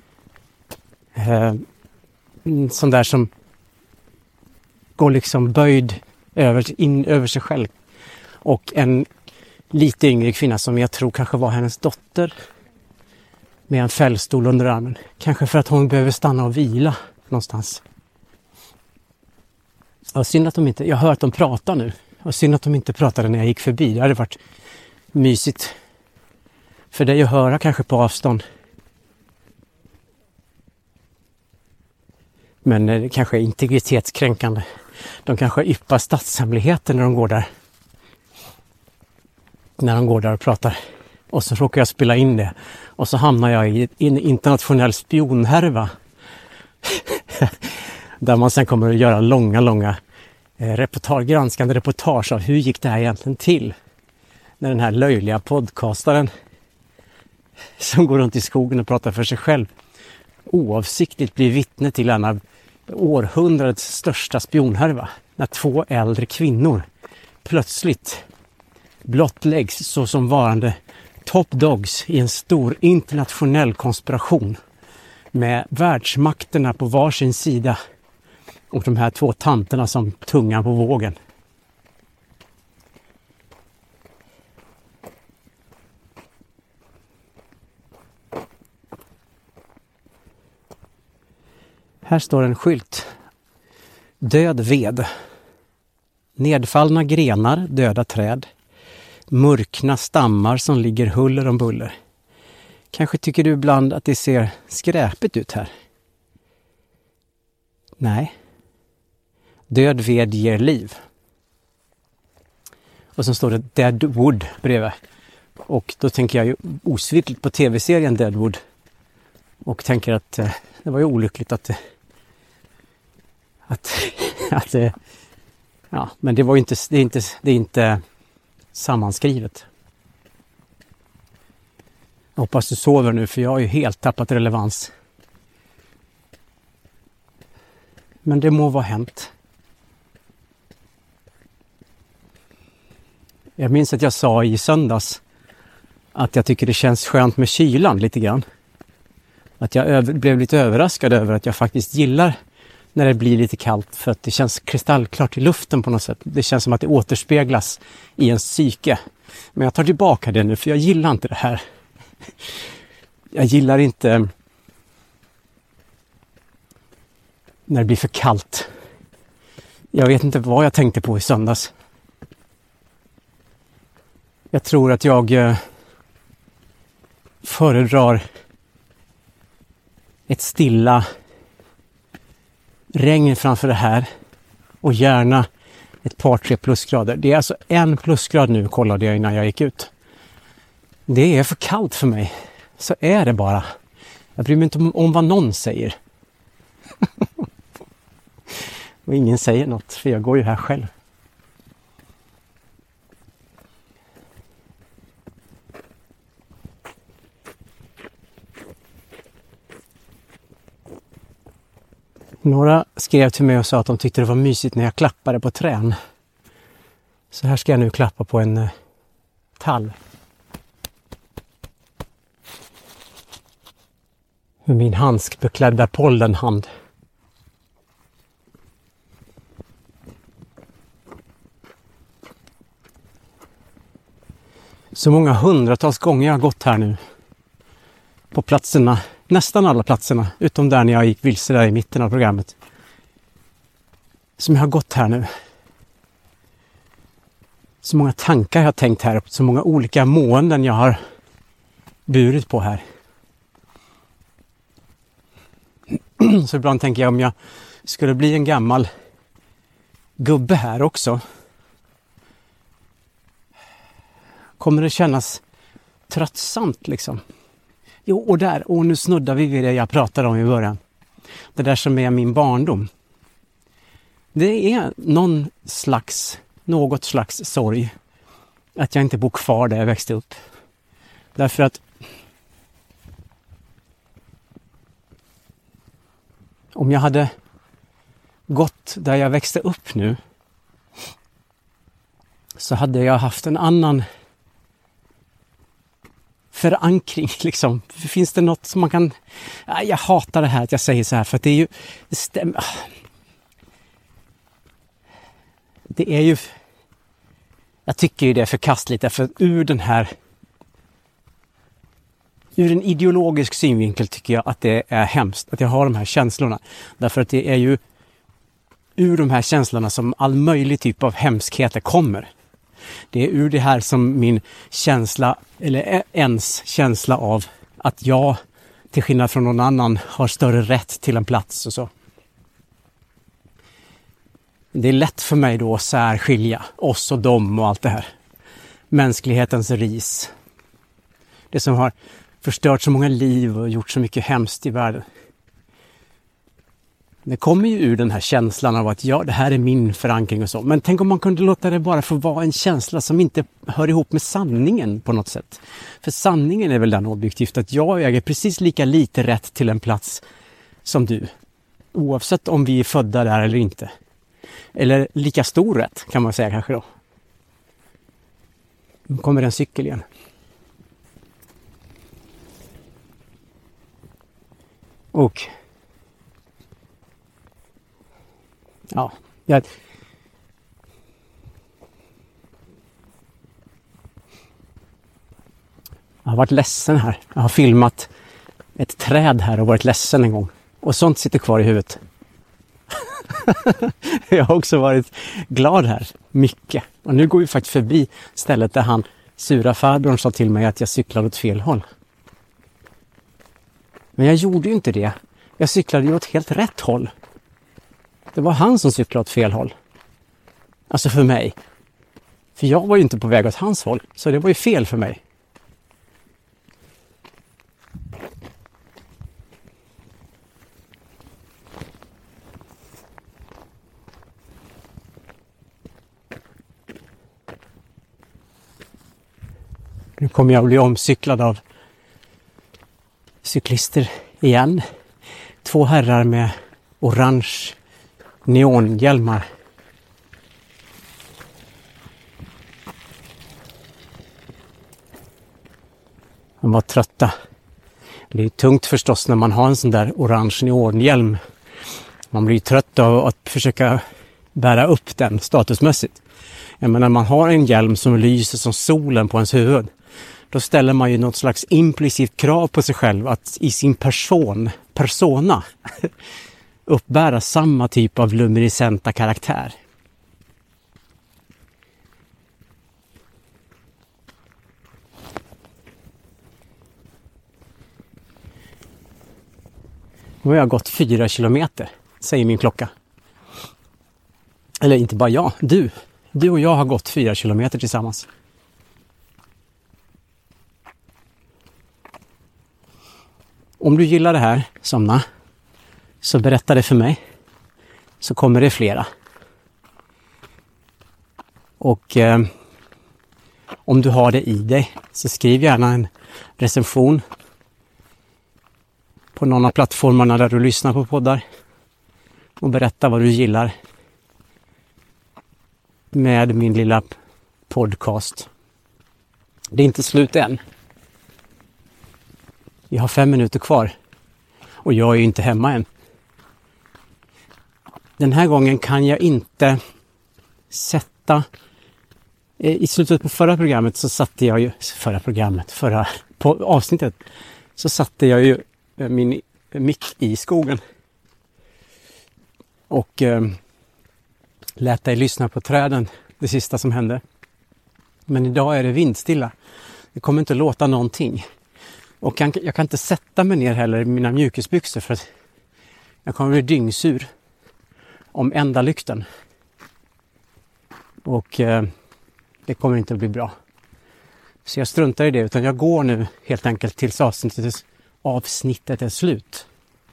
[SPEAKER 3] Sån där som går liksom böjd över sig själv. Och en lite yngre kvinna som jag tror kanske var hennes dotter. Med en fällstol under armen. Kanske för att hon behöver stanna och vila någonstans. Och synd att jag hör att de pratar nu. Och synd att de inte pratade när jag gick förbi. Det hade varit mysigt för dig att höra kanske på avstånd. Men det kanske är integritetskränkande. De kanske yppar statshemligheter när de går där. När de går där och pratar. Och så råkar jag spela in det. Och så hamnar jag i en internationell spionhärva. Där man sen kommer att göra långa granskande reportage av hur gick det här egentligen till. När den här löjliga podcastaren som går runt i skogen och pratar för sig själv oavsiktligt blir vittne till en av århundradets största spionhärva. När 2 äldre kvinnor plötsligt blottläggs så som varande top dogs i en stor internationell konspiration med världsmakterna på varsin sida och de här 2 tanterna som tungan på vågen. Här står en skylt. Död ved. Nedfallna grenar, döda träd. Mörkna stammar som ligger huller om buller. Kanske tycker du ibland att det ser skräpigt ut här? Nej. Död ved ger liv. Och så står det Deadwood bredvid. Och då tänker jag ju osvikligt på tv-serien Deadwood. Och tänker att det var ju olyckligt att ja, men det var ju inte, det är inte sammanskrivet. Jag hoppas du sover nu för jag har ju helt tappat relevans. Men det må vara hänt. Jag minns att jag sa i söndags att jag tycker det känns skönt med kylan lite grann. Att jag blev lite överraskad över att jag faktiskt gillar när det blir lite kallt för att det känns kristallklart i luften på något sätt. Det känns som att det återspeglas i ens psyke. Men jag tar tillbaka det nu för jag gillar inte det här. Jag gillar inte när det blir för kallt. Jag vet inte vad jag tänkte på i söndags. Jag tror att jag föredrar ett stilla regn framför det här och gärna ett par 3 plusgrader. Det är alltså 1 plusgrad nu, kollade jag innan jag gick ut. Det är för kallt för mig. Så är det bara. Jag bryr mig inte om vad någon säger. Och ingen säger något, för jag går ju här själv. Några skrev till mig och sa att de tyckte det var mysigt när jag klappade på trän. Så här ska jag nu klappa på en tall. Med min handskbeklädda pollenhand. Så många hundratals gånger jag har gått här nu. På platserna, nästan alla platserna, utom där när jag gick vilse där i mitten av programmet. Som jag har gått här nu. Så många tankar jag har tänkt här, så många olika måenden jag har burit på här. Så ibland tänker jag om jag skulle bli en gammal gubbe här också. Kommer det kännas tröttsamt liksom? Jo, och nu snuddar vi vid det jag pratade om i början. Det där som är min barndom. Det är något slags sorg att jag inte bor kvar där jag växte upp. Därför att om jag hade gått där jag växte upp nu så hade jag haft en annan förankring liksom. Finns det något som man kan... Jag hatar det här att jag säger så här, för att det är ju... Det stämmer. Det är ju... Jag tycker ju det är förkastligt, därför att ur en ideologisk synvinkel tycker jag att det är hemskt att jag har de här känslorna. Därför att det är ju ur de här känslorna som all möjlig typ av hemskheter kommer. Det är ur det här som min känsla, eller ens känsla av att jag, till skillnad från någon annan, har större rätt till en plats och så. Det är lätt för mig då att särskilja oss och dem och allt det här. Mänsklighetens ris. Det som har förstört så många liv och gjort så mycket hemskt i världen. Det kommer ju ur den här känslan av att det här är min förankring och så. Men tänk om man kunde låta det bara få vara en känsla som inte hör ihop med sanningen på något sätt. För sanningen är väl den objektivt att jag äger precis lika lite rätt till en plats som du. Oavsett om vi är födda där eller inte. Eller lika stor rätt kan man säga kanske då. Nu kommer en cykel igen. Och ja, jag har varit ledsen här. Jag har filmat ett träd här och varit ledsen en gång. Och sånt sitter kvar i huvudet. Jag har också varit glad här. Mycket. Och nu går vi faktiskt förbi stället där han, sura farbrorn, sa till mig att jag cyklade åt fel håll. Men jag gjorde ju inte det. Jag cyklade ju åt helt rätt håll. Det var han som cyklade åt fel håll. Alltså för mig. För jag var ju inte på väg åt hans håll. Så det var ju fel för mig. Nu kommer jag bli omcyklad av cyklister igen. 2 herrar med orange neonhjälmar. De var trötta. Det är tungt förstås när man har en sån där orange neonhjälm. Man blir trött av att försöka bära upp den statusmässigt. Men när man har en hjälm som lyser som solen på ens huvud, då ställer man ju något slags implicit krav på sig själv att i sin persona uppbära samma typ av luminescenta karaktär. Nu har jag gått 4 kilometer, säger min klocka. Eller inte bara jag, du. Du och jag har gått 4 kilometer tillsammans. Om du gillar det här, somna, så berätta det för mig. Så kommer det flera. Och om du har det i dig så skriv gärna en recension på någon av plattformarna där du lyssnar på poddar. Och berätta vad du gillar med min lilla podcast. Det är inte slut än. Vi har 5 minuter kvar. Och jag är ju inte hemma än. Den här gången kan jag inte sätta... I slutet på förra programmet så satte jag ju... Förra avsnittet så satte jag ju min mick i skogen. Och lät dig lyssna på träden, det sista som hände. Men idag är det vindstilla. Det kommer inte låta någonting. Och jag kan inte sätta mig ner heller i mina mjukisbyxor för att jag kommer bli dyngsur om enda lykten. Och det kommer inte att bli bra. Så jag struntar i det, utan jag går nu helt enkelt tills avsnittet är slut.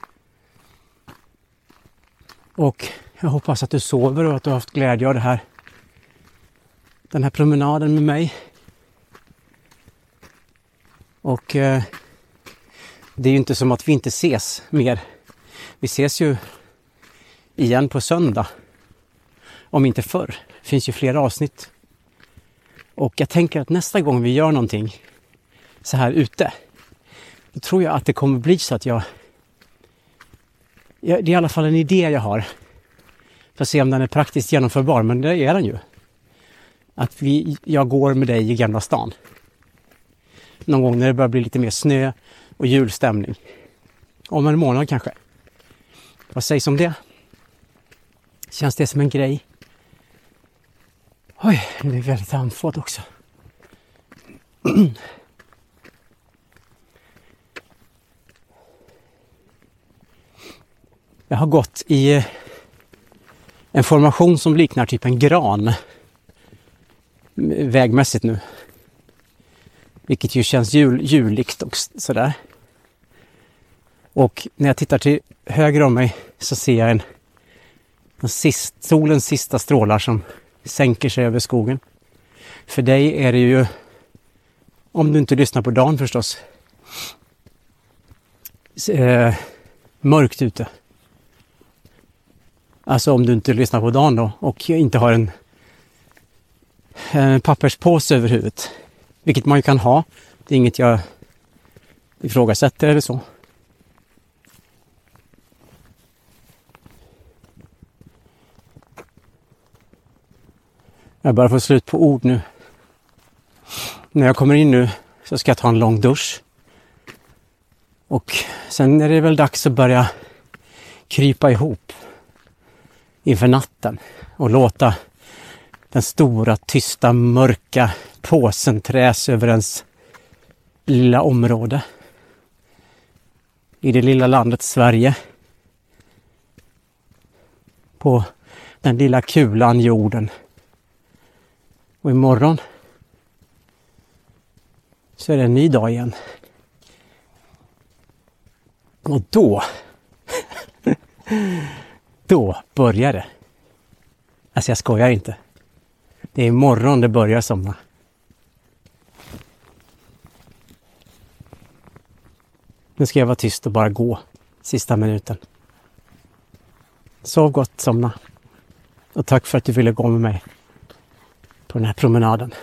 [SPEAKER 3] Och jag hoppas att du sover och att du har haft glädje av den här promenaden med mig. Och det är ju inte som att vi inte ses mer. Vi ses ju igen på söndag. Om inte förr. Det finns ju flera avsnitt. Och jag tänker att nästa gång vi gör någonting så här ute, då tror jag att det kommer bli så att det är i alla fall en idé jag har. För att se om den är praktiskt genomförbar, men det är den ju. Att jag går med dig i Gamla stan. Någon gång när det börjar bli lite mer snö och julstämning. Om en månad kanske. Vad sägs om det? Känns det som en grej? Oj, nu är väldigt andfådd också. Jag har gått i en formation som liknar typ en gran. Vägmässigt nu. Vilket ju känns juligt och sådär. Och när jag tittar till höger om mig så ser jag solens sista strålar som sänker sig över skogen. För dig är det ju, om du inte lyssnar på dagen förstås, mörkt ute. Alltså om du inte lyssnar på dagen då och inte har en papperspåse över huvudet. Vilket man ju kan ha. Det är inget jag ifrågasätter eller så. Jag börjar få slut på ord nu. När jag kommer in nu så ska jag ta en lång dusch. Och sen är det väl dags att börja krypa ihop inför natten. Och låta den stora, tysta, mörka påsen träs över ens lilla område. I det lilla landet Sverige. På den lilla kulan jorden. Och imorgon så är det en ny dag igen. Och då börjar det. Alltså jag skojar inte. Det är imorgon det börjar somna. Nu ska jag vara tyst och bara gå sista minuten. Sov gott, somna. Och tack för att du ville gå med mig på den här promenaden.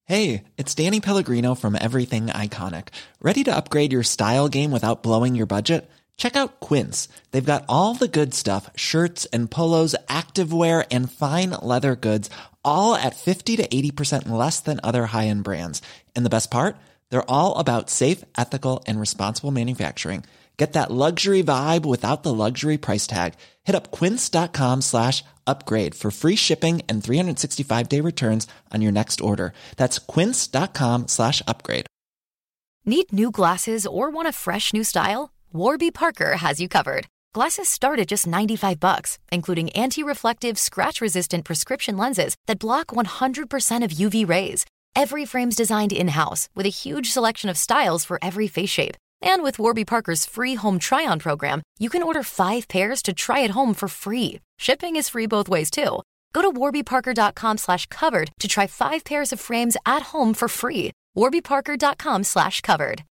[SPEAKER 4] Hey, it's Danny Pellegrino from Everything Iconic. Ready to upgrade your style game without blowing your budget? Check out Quince. They've got all the good stuff, shirts and polos, activewear, and fine leather goods, all at 50 to 80% less than other high-end brands. And the best part? They're all about safe, ethical, and responsible manufacturing. Get that luxury vibe without the luxury price tag. Hit up quince.com/upgrade for free shipping and 365-day returns on your next order. That's quince.com/upgrade.
[SPEAKER 5] Need new glasses or want a fresh new style? Warby Parker has you covered. Glasses start at just $95, including anti-reflective, scratch-resistant prescription lenses that block 100% of UV rays. Every frame's designed in-house with a huge selection of styles for every face shape. And with Warby Parker's free home try-on program, you can order 5 pairs to try at home for free. Shipping is free both ways, too. Go to warbyparker.com/covered to try 5 pairs of frames at home for free. warbyparker.com/covered.